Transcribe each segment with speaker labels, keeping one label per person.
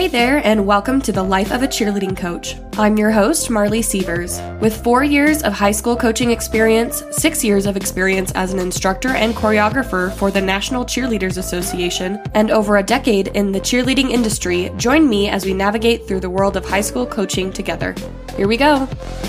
Speaker 1: Hey there, and welcome to the Life of a Cheerleading Coach. I'm your host, Marley Sievers. With 4 years of high school coaching experience, 6 years of experience as an instructor and choreographer for the National Cheerleaders Association, and over a decade in the cheerleading industry, join me as we navigate through the world of high school coaching together. Here we go.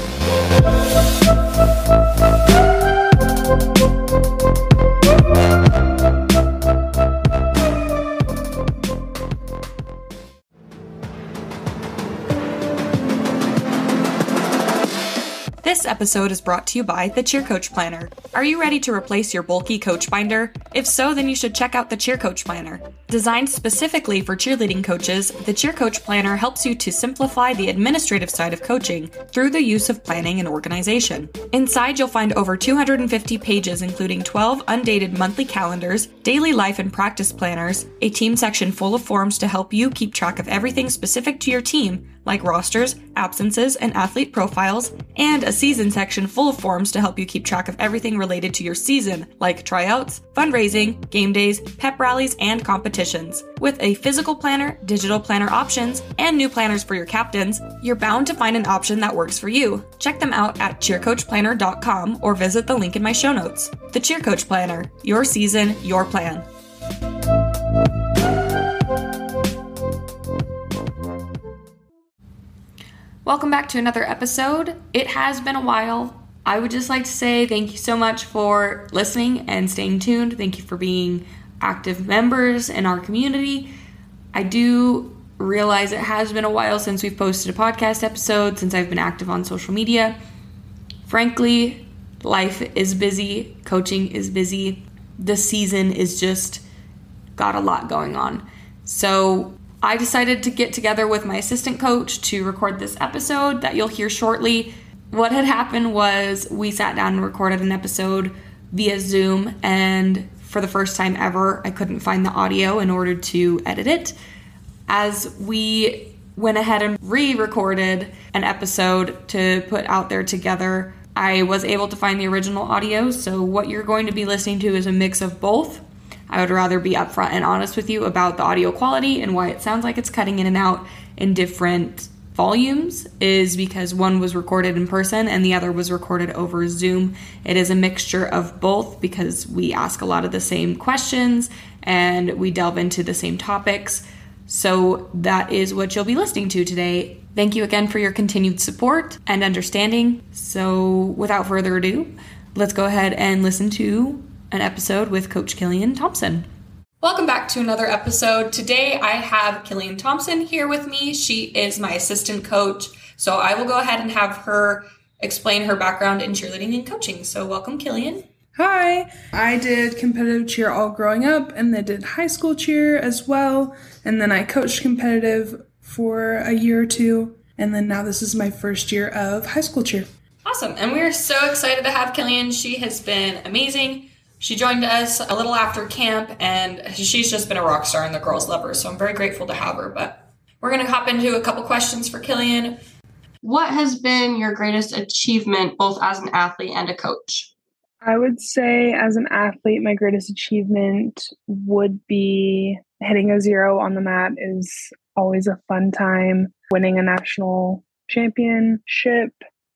Speaker 1: This episode is brought to you by the Cheer Coach Planner. Are you ready to replace your bulky coach binder? If so, then you should check out the Cheer Coach Planner. Designed specifically for cheerleading coaches, the Cheer Coach Planner helps you to simplify the administrative side of coaching through the use of planning and organization. Inside, you'll find over 250 pages including 12 undated monthly calendars, daily life and practice planners, a team section full of forms to help you keep track of everything specific to your team, like rosters, absences, and athlete profiles, and a season section full of forms to help you keep track of everything related to your season, like tryouts, fundraising, game days, pep rallies, and competitions. With a physical planner, digital planner options, and new planners for your captains, you're bound to find an option that works for you. Check them out at cheercoachplanner.com or visit the link in my show notes. The Cheer Coach Planner, your season, your plan. Welcome back to another episode. It has been a while. I would just like to say thank you so much for listening and staying tuned. Thank you for being active members in our community. I do realize it has been a while since we've posted a podcast episode, since I've been active on social media. Frankly, life is busy. Coaching is busy. The season is just got a lot going on. So I decided to get together with my assistant coach to record this episode that you'll hear shortly. What had happened was we sat down and recorded an episode via Zoom, and for the first time ever, I couldn't find the audio in order to edit it. As we went ahead and re-recorded an episode to put out there together, I was able to find the original audio, so what you're going to be listening to is a mix of both. I would rather be upfront and honest with you about the audio quality and why it sounds like it's cutting in and out in different volumes is because one was recorded in person and the other was recorded over Zoom. It is a mixture of both because we ask a lot of the same questions and we delve into the same topics. So that is what you'll be listening to today. Thank you again for your continued support and understanding. So without further ado, let's go ahead and listen to an episode with Coach Killian Thompson. Welcome back to another episode. Today I have Killian Thompson here with me. She is my assistant coach, so I will go ahead and have her explain her background in cheerleading and coaching. So welcome, Killian.
Speaker 2: Hi, I did competitive cheer all growing up, and then did high school cheer as well, and then I coached competitive for a year or two, and then now this is my first year of high school cheer.
Speaker 1: Awesome, and we are so excited to have Killian. She has been amazing. She joined us a little after camp, and she's just been a rock star, and the girls love her, so I'm very grateful to have her. But we're going to hop into a couple questions for Killian. What has been your greatest achievement, both as an athlete and a coach?
Speaker 2: I would say as an athlete, my greatest achievement would be hitting a 0 on the mat is always a fun time. Winning a national championship,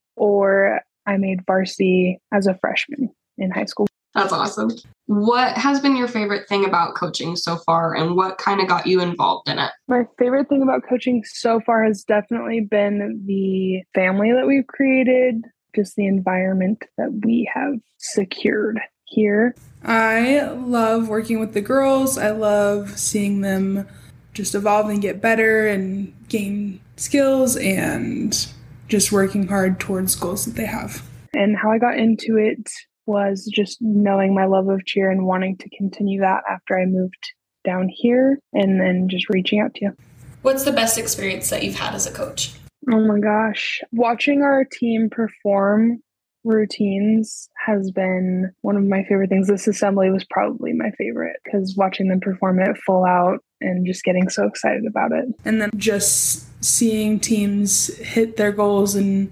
Speaker 2: or I made varsity as a freshman in high school.
Speaker 1: That's awesome. What has been your favorite thing about coaching so far, and what kind of got you involved in it?
Speaker 2: My favorite thing about coaching so far has definitely been the family that we've created, just the environment that we have secured here. I love working with the girls. I love seeing them just evolve and get better and gain skills and just working hard towards goals that they have. And how I got into it was just knowing my love of cheer and wanting to continue that after I moved down here, and then just reaching out to you.
Speaker 1: What's the best experience that you've had as a coach?
Speaker 2: Oh my gosh. Watching our team perform routines has been one of my favorite things. This assembly was probably my favorite because watching them perform it full out and just getting so excited about it. And then just seeing teams hit their goals and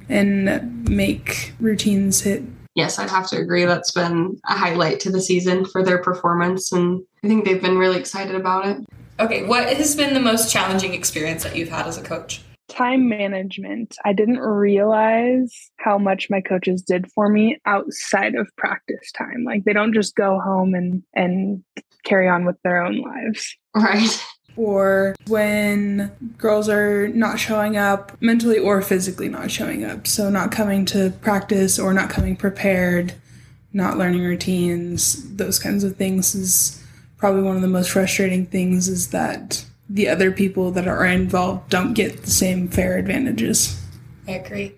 Speaker 2: make routines hit.
Speaker 1: Yes, I'd have to agree. That's been a highlight to the season for their performance, and I think they've been really excited about it. Okay, what has been the most challenging experience that you've had as a coach?
Speaker 2: Time management. I didn't realize how much my coaches did for me outside of practice time. Like they don't just go home and carry on with their own lives.
Speaker 1: Right.
Speaker 3: Or when girls are not showing up, mentally or physically not showing up. So not coming to practice or not coming prepared, not learning routines, those kinds of things is probably one of the most frustrating things, is that the other people that are involved don't get the same fair advantages.
Speaker 1: I agree.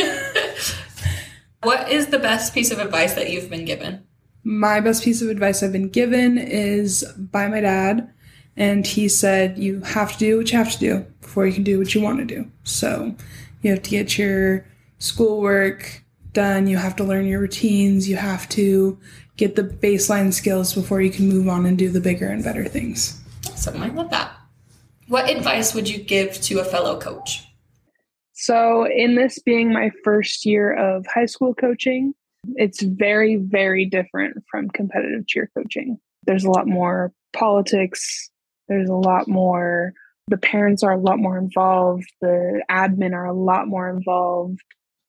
Speaker 1: What is the best piece of advice that you've been given?
Speaker 3: My best piece of advice I've been given is by my dad. And he said, you have to do what you have to do before you can do what you want to do. So you have to get your schoolwork done. You have to learn your routines. You have to get the baseline skills before you can move on and do the bigger and better things.
Speaker 1: Awesome. I love that. What advice would you give to a fellow coach?
Speaker 2: So in this being my first year of high school coaching, it's very, very different from competitive cheer coaching. There's a lot more politics. There's a lot more, the parents are a lot more involved. The admin are a lot more involved.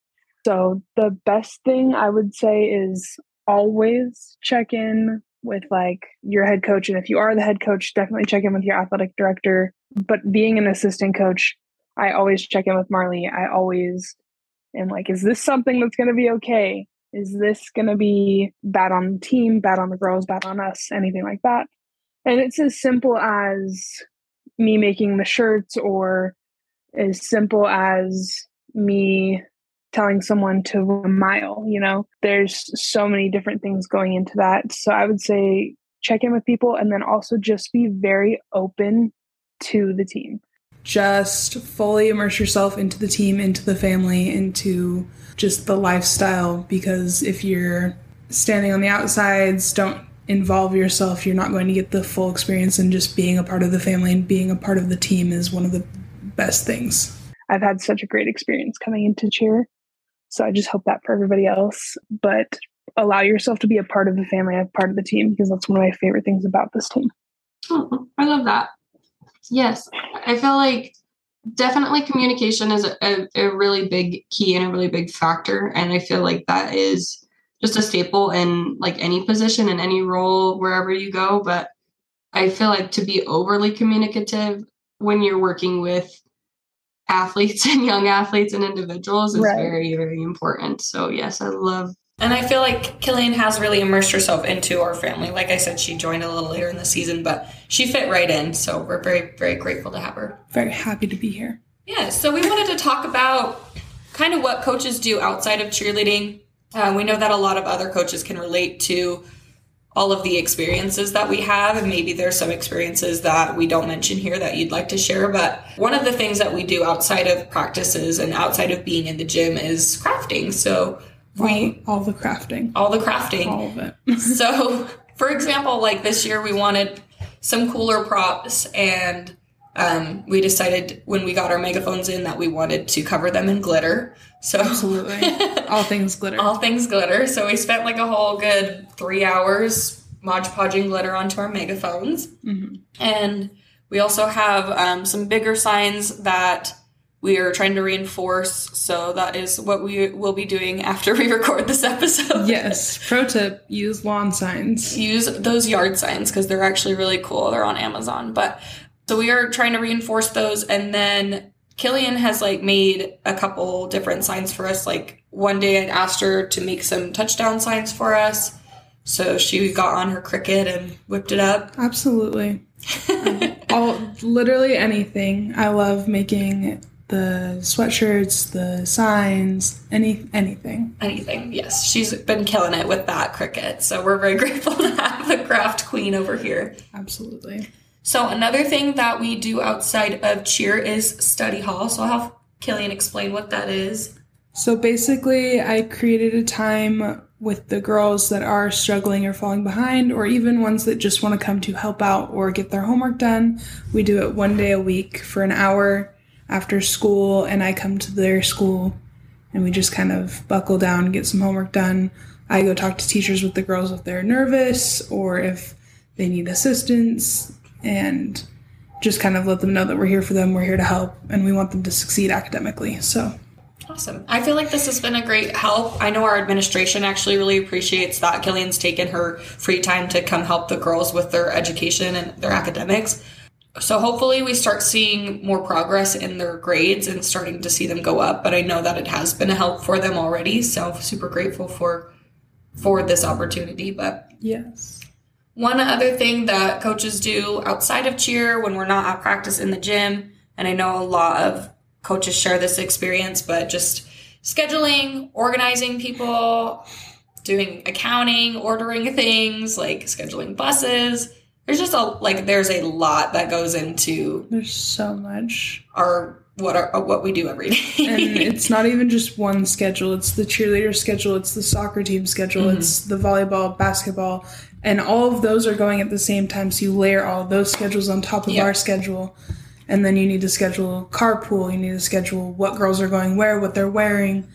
Speaker 2: So the best thing I would say is always check in with like your head coach. And if you are the head coach, definitely check in with your athletic director. But being an assistant coach, I always check in with Marley. I always am like, is this something that's going to be okay? Is this going to be bad on the team, bad on the girls, bad on us, anything like that? And it's as simple as me making the shirts, or as simple as me telling someone to run a mile. You know, there's so many different things going into that. So I would say check in with people, and then also just be very open to the team.
Speaker 3: Just fully immerse yourself into the team, into the family, into just the lifestyle, because if you're standing on the outsides, don't involve yourself, you're not going to get the full experience. And just being a part of the family and being a part of the team is one of the best things.
Speaker 2: I've had such a great experience coming into cheer, so I just hope that for everybody else. But allow yourself to be a part of the family, a part of the team, because that's one of my favorite things about this team.
Speaker 4: Oh, I love that. Yes, I feel like definitely communication is a really big key and a really big factor. And I feel like that is just a staple in like any position, in any role, wherever you go. But I feel like to be overly communicative when you're working with athletes and young athletes and individuals is very, very important. So yes, I love.
Speaker 1: And I feel like Killian has really immersed herself into our family. Like I said, she joined a little later in the season, but she fit right in. So we're very, very grateful to have her.
Speaker 3: Very happy to be here.
Speaker 1: Yeah, so we wanted to talk about kind of what coaches do outside of cheerleading. We know that a lot of other coaches can relate to all of the experiences that we have, and maybe there's some experiences that we don't mention here that you'd like to share. But one of the things that we do outside of practices and outside of being in the gym is crafting. So
Speaker 3: all the crafting.
Speaker 1: All the crafting.
Speaker 3: All of it.
Speaker 1: So, for example, like this year we wanted some cooler props, and we decided when we got our megaphones in that we wanted to cover them in glitter. So
Speaker 3: absolutely. All things glitter.
Speaker 1: All things glitter. So we spent like a whole good 3 hours Mod Podging glitter onto our megaphones. Mm-hmm. And we also have some bigger signs that we are trying to reinforce. So that is what we will be doing after we record this episode.
Speaker 3: Yes. Pro tip, use lawn signs.
Speaker 1: Use those yard signs because they're actually really cool. They're on Amazon. But so we are trying to reinforce those. And then Killian has like made a couple different signs for us. Like one day I'd asked her to make some touchdown signs for us. So she got on her Cricut and whipped it up.
Speaker 3: Absolutely. Literally anything. I love making the sweatshirts, the signs, anything.
Speaker 1: Anything, yes. She's been killing it with that Cricut. So we're very grateful to have the craft queen over here.
Speaker 3: Absolutely.
Speaker 1: So another thing that we do outside of cheer is study hall. So I'll have Killian explain what that is.
Speaker 3: So basically, I created a time with the girls that are struggling or falling behind, or even ones that just want to come to help out or get their homework done. We do it one day a week for an hour after school, and I come to their school and we just kind of buckle down and get some homework done. I go talk to teachers with the girls if they're nervous or if they need assistance, and just kind of let them know that we're here for them, we're here to help, and we want them to succeed academically. So
Speaker 1: awesome. I feel like this has been a great help. I know our administration actually really appreciates that Killian's taken her free time to come help the girls with their education and their academics. So hopefully we start seeing more progress in their grades and starting to see them go up. But I know that it has been a help for them already. So super grateful for this opportunity. But
Speaker 3: yes.
Speaker 1: One other thing that coaches do outside of cheer when we're not at practice in the gym, and I know a lot of coaches share this experience, but just scheduling, organizing people, doing accounting, ordering things, like scheduling buses. There's just there's a lot that goes into.
Speaker 3: There's so much.
Speaker 1: What we do every day.
Speaker 3: And it's not even just one schedule. It's the cheerleader schedule. It's the soccer team schedule. Mm-hmm. It's the volleyball, basketball. And all of those are going at the same time. So you layer all of those schedules on top of our schedule. And then you need to schedule carpool. You need to schedule what girls are going where, what they're wearing.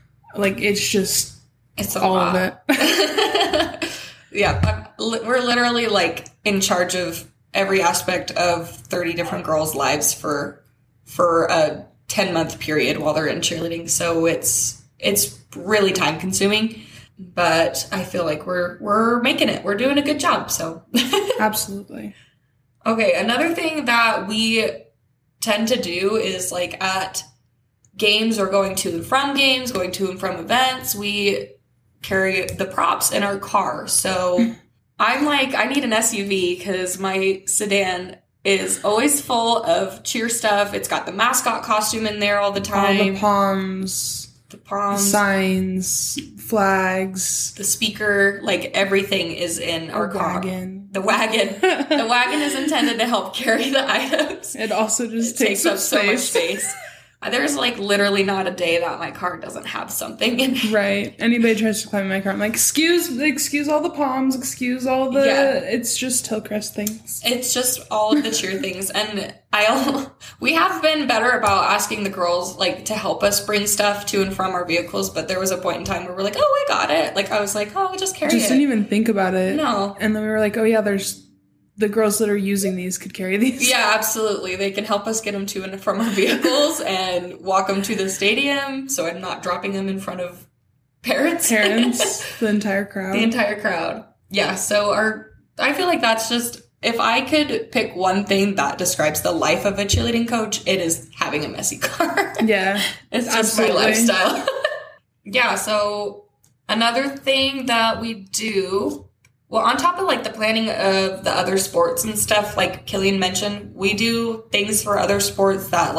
Speaker 3: It's all of it.
Speaker 1: Yeah, we're literally in charge of every aspect of 30 different girls' lives for a 10-month period while they're in cheerleading. So it's really time consuming, but I feel like we're making it. We're doing a good job. So
Speaker 3: absolutely.
Speaker 1: Okay, another thing that we tend to do is at games or going to and from games, going to and from events, we carry the props in our car. So I'm I need an SUV because my sedan is always full of cheer stuff. It's got the mascot costume in there all the time.
Speaker 3: All the poms, the signs, flags,
Speaker 1: the speaker, everything is in our car.
Speaker 3: Wagon.
Speaker 1: The wagon. The wagon is intended to help carry the items.
Speaker 3: It also just takes
Speaker 1: up
Speaker 3: space.
Speaker 1: So much space. There's literally not a day that my car doesn't have something in it.
Speaker 3: Right. Anybody tries to climb my car, I'm excuse all the poms, excuse all the it's just Hillcrest things.
Speaker 1: It's just all of the cheer things. And we have been better about asking the girls to help us bring stuff to and from our vehicles, but there was a point in time where we're oh, I got it. I was oh, just carry it.
Speaker 3: Just didn't even think about it.
Speaker 1: No.
Speaker 3: And then we were oh yeah, there's the girls that are using these could carry these.
Speaker 1: Yeah, absolutely. They can help us get them to and from our vehicles and walk them to the stadium, so I'm not dropping them in front of parents.
Speaker 3: The entire crowd.
Speaker 1: Yeah, so I feel that's just, if I could pick one thing that describes the life of a cheerleading coach, it is having a messy car.
Speaker 3: Yeah.
Speaker 1: It's just my lifestyle. Yeah, so another thing that we do, well, on top of the planning of the other sports and stuff, Killian mentioned, we do things for other sports that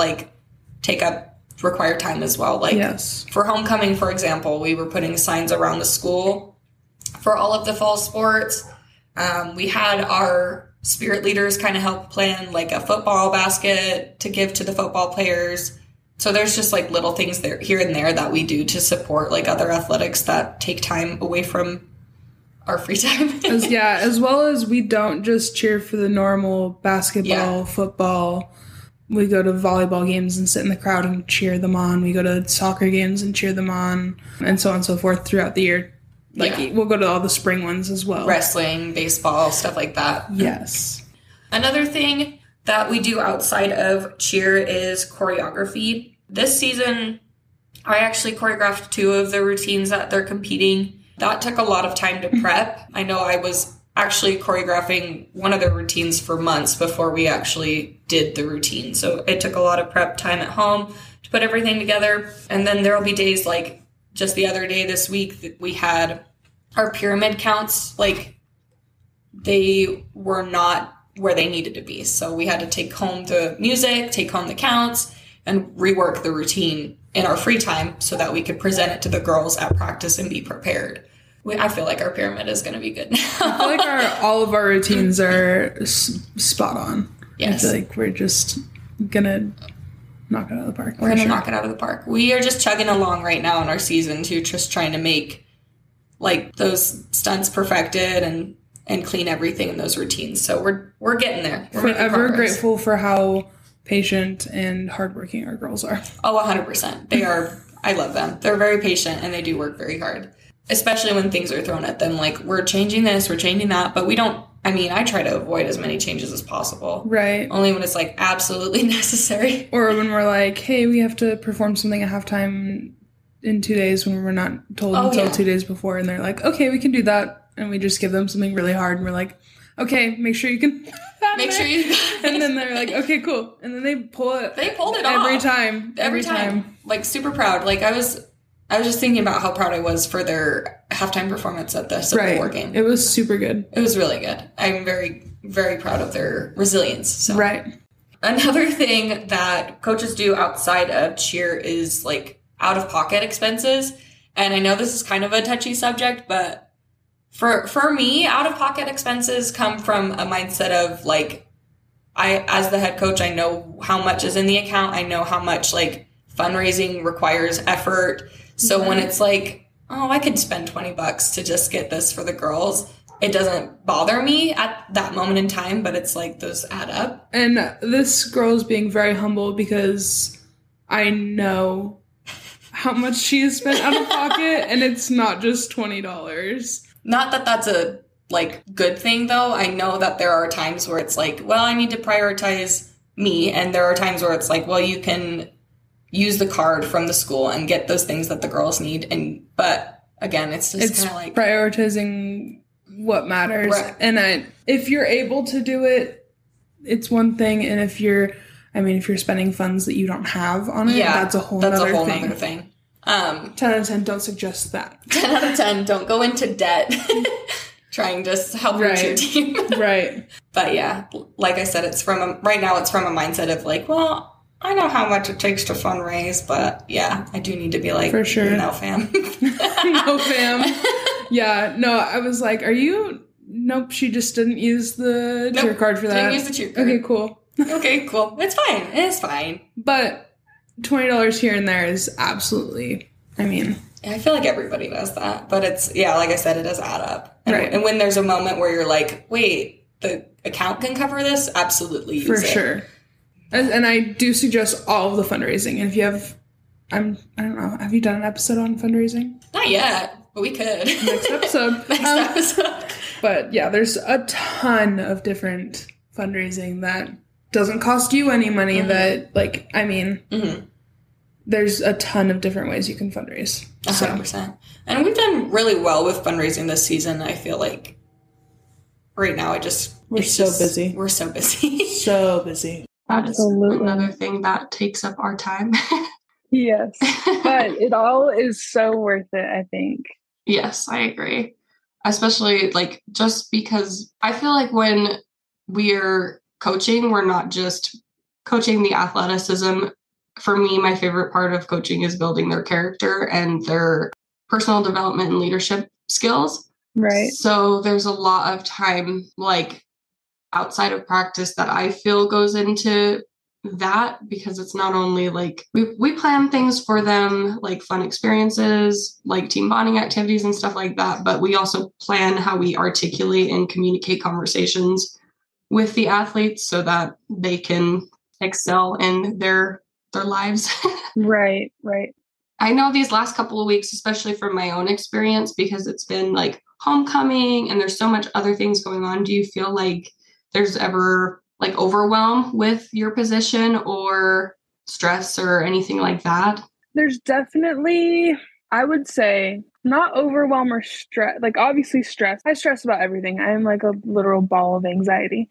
Speaker 1: require time as well.
Speaker 3: Yes.
Speaker 1: For homecoming, for example, we were putting signs around the school for all of the fall sports. We had our spirit leaders kind of help plan a football basket to give to the football players. So there's just little things there here and there that we do to support other athletics that take time away from our free time.
Speaker 3: As well as we don't just cheer for the normal basketball, football. We go to volleyball games and sit in the crowd and cheer them on. We go to soccer games and cheer them on, and so on and so forth throughout the year. We'll go to all the spring ones as well.
Speaker 1: Wrestling, baseball, stuff like that.
Speaker 3: Yes.
Speaker 1: Another thing that we do outside of cheer is choreography. This season, I actually choreographed 2 of the routines that they're competing. That took a lot of time to prep. I know I was actually choreographing one of the routines for months before we actually did the routine. So it took a lot of prep time at home to put everything together. And then there will be days just the other day this week that we had our pyramid counts. They were not where they needed to be. So we had to take home the music, take home the counts, and rework the routine in our free time so that we could present it to the girls at practice and be prepared. I feel our pyramid is going to be good now.
Speaker 3: I feel all of our routines are spot on.
Speaker 1: Yes.
Speaker 3: I feel we're just going to knock it out of the park.
Speaker 1: We're going to knock it out of the park. We are just chugging along right now in our season too, just trying to make those stunts perfected and clean everything in those routines. So we're getting there. We're
Speaker 3: forever grateful for how patient and hardworking our girls are.
Speaker 1: Oh, 100%. They are. I love them. They're very patient and they do work very hard. Especially when things are thrown at them, we're changing this, we're changing that, but we don't I mean, I try to avoid as many changes as possible.
Speaker 3: Right.
Speaker 1: Only when it's like absolutely necessary.
Speaker 3: Or when we're like, hey, we have to perform something at halftime in 2 days when we're not told until 2 days before. And they're like, okay, we can do that. And we just give them something really hard. And we're like, okay, make sure you can.
Speaker 1: Make sure you.
Speaker 3: And then they're like, okay, cool. And then they pull it.
Speaker 1: They pulled it
Speaker 3: every
Speaker 1: off.
Speaker 3: time.
Speaker 1: Every time. Like, super proud. Like, I was just thinking about how proud I was for their halftime performance at the Civil War game.
Speaker 3: It was super good.
Speaker 1: It was really good. I'm very, very proud of their resilience. So.
Speaker 3: Right.
Speaker 1: Another thing that coaches do outside of cheer is like out-of-pocket expenses. And I know this is kind of a touchy subject, but for me, out-of-pocket expenses come from a mindset of like, as the head coach, I know how much is in the account. I know how much like fundraising requires effort. So when it's like, oh, I could spend $20 to just get this for the girls, it doesn't bother me at that moment in time, but it's like those add up.
Speaker 3: And this girl is being very humble because I know how much she has spent out of pocket, and it's not just $20.
Speaker 1: Not that that's a like good thing though. I know that there are times where it's like, well, I need to prioritize me, and there are times where it's like, well, you can use the card from the school and get those things that the girls need. But again, it's just kind of like
Speaker 3: prioritizing what matters.
Speaker 1: Right.
Speaker 3: And if you're able to do it, it's one thing. And if you're spending funds that you don't have on it, that's a whole other thing. 10 out of 10, don't suggest that.
Speaker 1: 10 out of 10, don't go into debt trying to help your cheer team.
Speaker 3: Right.
Speaker 1: But yeah, like I said, right now it's from a mindset of like, well, I know how much it takes to fundraise, but yeah, I do need to be like,
Speaker 3: for sure.
Speaker 1: No, fam.
Speaker 3: No, fam. Yeah, no, I was like, nope, she just didn't use the cheer card for that.
Speaker 1: Didn't use the cheer card.
Speaker 3: Okay, cool.
Speaker 1: Okay, cool. It's fine.
Speaker 3: But $20 here and there is absolutely,
Speaker 1: I feel like everybody knows that, but it's, like I said, it does add up.
Speaker 3: Right.
Speaker 1: And when there's a moment where you're like, wait, the account can cover this, absolutely use it.
Speaker 3: For sure. And I do suggest all of the fundraising. And if you have, I don't know, have you done an episode on fundraising?
Speaker 1: Not yet, but we could.
Speaker 3: Next episode.
Speaker 1: Episode.
Speaker 3: But yeah, there's a ton of different fundraising that doesn't cost you any money that, there's a ton of different ways you can fundraise.
Speaker 1: 100%. And we've done really well with fundraising this season. I feel like right now
Speaker 3: we're so busy.
Speaker 1: We're so busy.
Speaker 3: So busy.
Speaker 4: That Absolutely. Is another thing that takes up our time.
Speaker 2: Yes. But it all is so worth it, I think.
Speaker 4: Yes, I agree. Especially just because I feel like when we're coaching, we're not just coaching the athleticism. For me, my favorite part of coaching is building their character and their personal development and leadership skills.
Speaker 2: Right.
Speaker 4: So there's a lot of time outside of practice that I feel goes into that, because it's not only we plan things for them, fun experiences, team bonding activities and stuff like that, but we also plan how we articulate and communicate conversations with the athletes so that they can excel in their lives.
Speaker 2: Right.
Speaker 4: I know these last couple of weeks, especially from my own experience, because it's been homecoming and there's so much other things going on. Do you feel like there's ever overwhelm with your position or stress or anything like that?
Speaker 2: There's definitely, I would say, not overwhelm or stress. Obviously stress. I stress about everything. I am a literal ball of anxiety.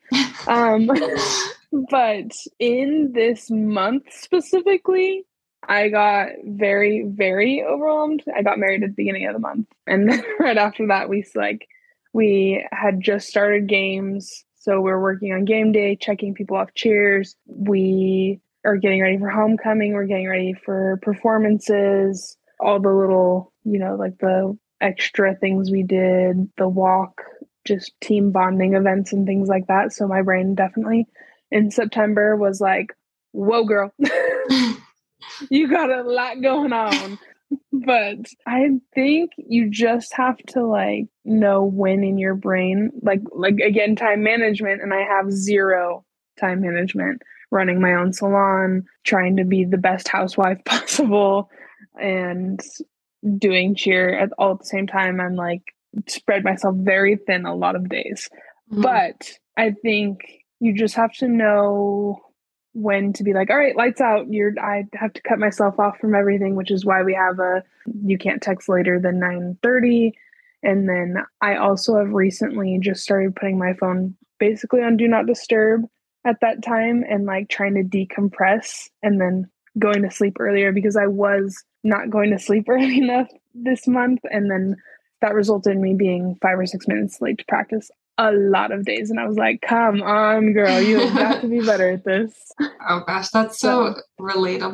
Speaker 2: But in this month specifically, I got very, very overwhelmed. I got married at the beginning of the month. And then right after that, we had just started games. So we're working on game day, checking people off cheers. We are getting ready for homecoming. We're getting ready for performances, all the little, the extra things we did, the walk, just team bonding events and things like that. So my brain definitely in September was like, whoa, girl, you got a lot going on. But I think you just have to know when in your brain, again, time management. And I have zero time management, running my own salon, trying to be the best housewife possible, and doing cheer all at the same time. I'm spread myself very thin a lot of days. But I think you just have to know when to be like, all right, lights out. I have to cut myself off from everything, which is why we have you can't text later than 9:30. And then I also have recently just started putting my phone basically on do not disturb at that time and like trying to decompress and then going to sleep earlier, because I was not going to sleep early enough this month. And then that resulted in me being 5 or 6 minutes late to practice a lot of days. And I was like, come on, girl, you have got to be better at this.
Speaker 4: Oh gosh, that's so relatable.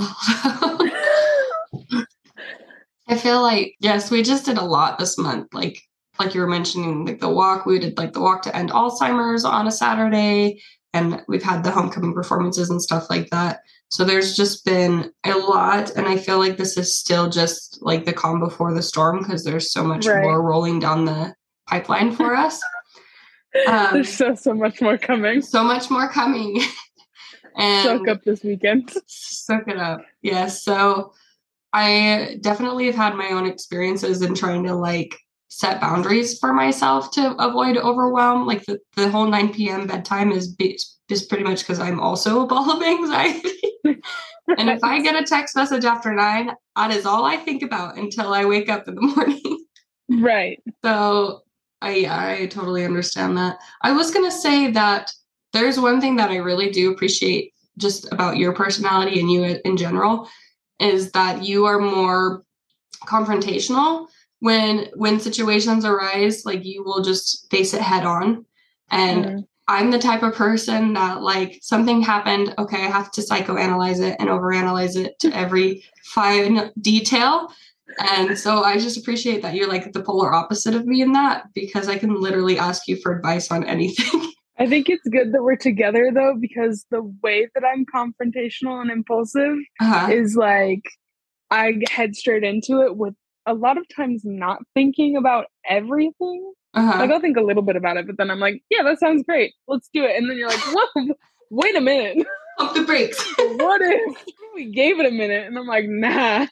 Speaker 4: I feel like, yes, we just did a lot this month. Like you were mentioning, like the walk, we did like the walk to end Alzheimer's on a Saturday, and we've had the homecoming performances and stuff like that. So there's just been a lot. And I feel like this is still just like the calm before the storm, because there's so much more rolling down the pipeline for us.
Speaker 2: There's so much more coming.
Speaker 4: So much more coming. And
Speaker 2: soak up this weekend.
Speaker 4: Soak it up. Yes. So I definitely have had my own experiences in trying to like set boundaries for myself to avoid overwhelm. Like the whole 9 p.m. bedtime is pretty much because I'm also a ball of anxiety. And if I get a text message after 9, that is all I think about until I wake up in the morning.
Speaker 2: Right.
Speaker 4: So I totally understand that. I was going to say that there's one thing that I really do appreciate just about your personality and you in general, is that you are more confrontational when situations arise. Like you will just face it head on. And I'm the type of person that like something happened. Okay, I have to psychoanalyze it and overanalyze it to every fine detail. And so I just appreciate that you're like the polar opposite of me in that, because I can literally ask you for advice on anything.
Speaker 2: I think it's good that we're together though, because the way that I'm confrontational and impulsive is like I head straight into it with a lot of times not thinking about everything. Like I'll think a little bit about it, but then I'm like, yeah, that sounds great. Let's do it. And then you're like, whoa, wait a minute.
Speaker 4: Pump the brakes.
Speaker 2: What if we gave it a minute? And I'm like, nah.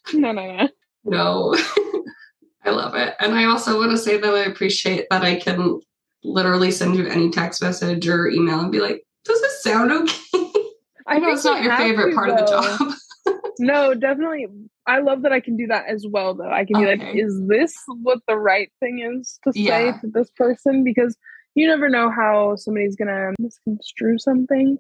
Speaker 4: No. I love it. And I also want to say that I appreciate that I can literally send you any text message or email and be like, does this sound okay? I know it's not your favorite part of the job.
Speaker 2: No, definitely. I love that I can do that as well, though. I can be like, is this what the right thing is to say to this person? Because you never know how somebody's going to misconstrue something.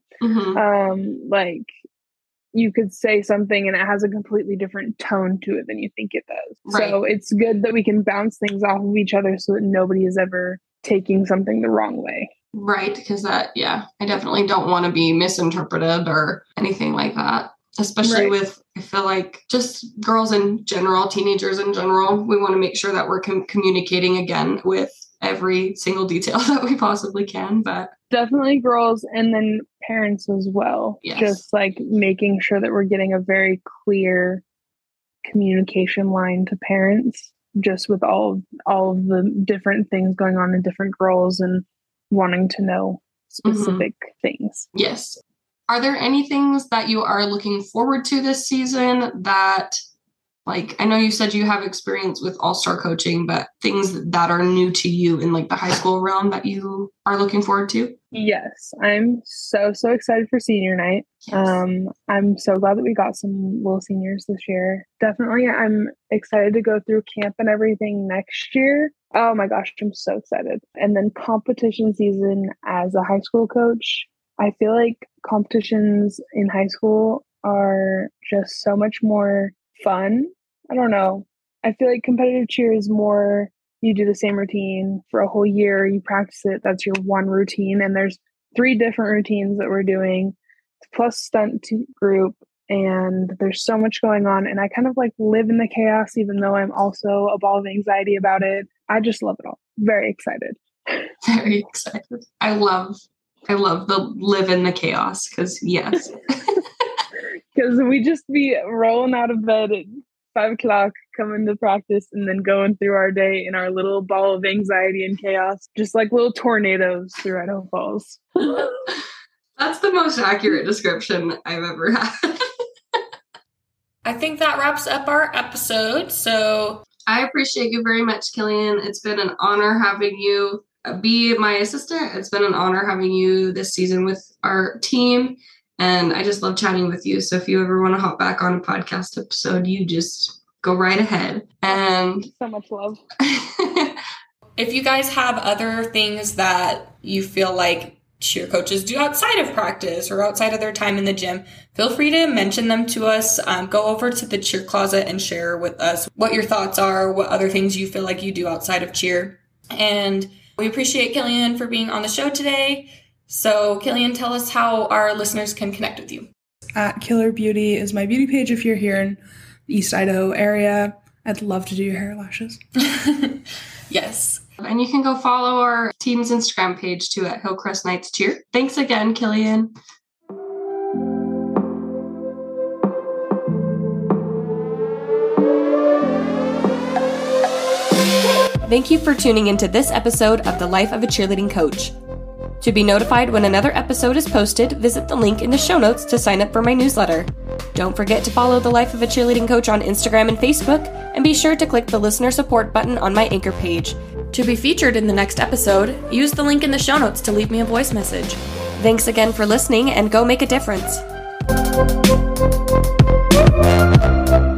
Speaker 2: Like, you could say something and it has a completely different tone to it than you think it does. Right. So it's good that we can bounce things off of each other so that nobody is ever taking something the wrong way.
Speaker 4: Right. Because I definitely don't want to be misinterpreted or anything like that. Especially with, I feel like just girls in general, teenagers in general, we want to make sure that we're communicating again with every single detail that we possibly can. But
Speaker 2: definitely girls, and then parents as well. Yes. Just like making sure that we're getting a very clear communication line to parents, just with all of the different things going on in different girls and wanting to know specific things.
Speaker 4: Yes. Are there any things that you are looking forward to this season that, like, I know you said you have experience with all-star coaching, but things that are new to you in like the high school realm that you are looking forward to?
Speaker 2: Yes, I'm so excited for senior night. Yes. I'm so glad that we got some little seniors this year. Definitely, I'm excited to go through camp and everything next year. Oh my gosh, I'm so excited. And then competition season as a high school coach. I feel like competitions in high school are just so much more fun. I don't know. I feel like competitive cheer is more, you do the same routine for a whole year, you practice it, that's your one routine. And there's 3 different routines that we're doing, plus stunt group, and there's so much going on. And I kind of like live in the chaos, even though I'm also a ball of anxiety about it. I just love it all. Very excited.
Speaker 4: Very excited. I love the live in the chaos, because yes.
Speaker 2: Because we just be rolling out of bed at 5 o'clock, coming to practice, and then going through our day in our little ball of anxiety and chaos, just like little tornadoes through Idaho Falls.
Speaker 4: That's the most accurate description I've ever had.
Speaker 1: I think that wraps up our episode. So
Speaker 4: I appreciate you very much, Killian. It's been an honor having you. be my assistant. It's been an honor having you this season with our team. And I just love chatting with you. So if you ever want to hop back on a podcast episode, you just go right ahead. And
Speaker 2: so much love.
Speaker 1: If you guys have other things that you feel like cheer coaches do outside of practice or outside of their time in the gym, feel free to mention them to us. Go over to the cheer closet and share with us what your thoughts are, what other things you feel like you do outside of cheer. And we appreciate Killian for being on the show today. So Killian, tell us how our listeners can connect with you.
Speaker 3: At Killer Beauty is my beauty page if you're here in the East Idaho area. I'd love to do your hair and lashes.
Speaker 1: Yes.
Speaker 4: And you can go follow our team's Instagram page too at Hillcrest Knights Cheer. Thanks again, Killian.
Speaker 1: Thank you for tuning into this episode of The Life of a Cheerleading Coach. To be notified when another episode is posted, visit the link in the show notes to sign up for my newsletter. Don't forget to follow The Life of a Cheerleading Coach on Instagram and Facebook, and be sure to click the listener support button on my Anchor page. To be featured in the next episode, use the link in the show notes to leave me a voice message. Thanks again for listening, and go make a difference.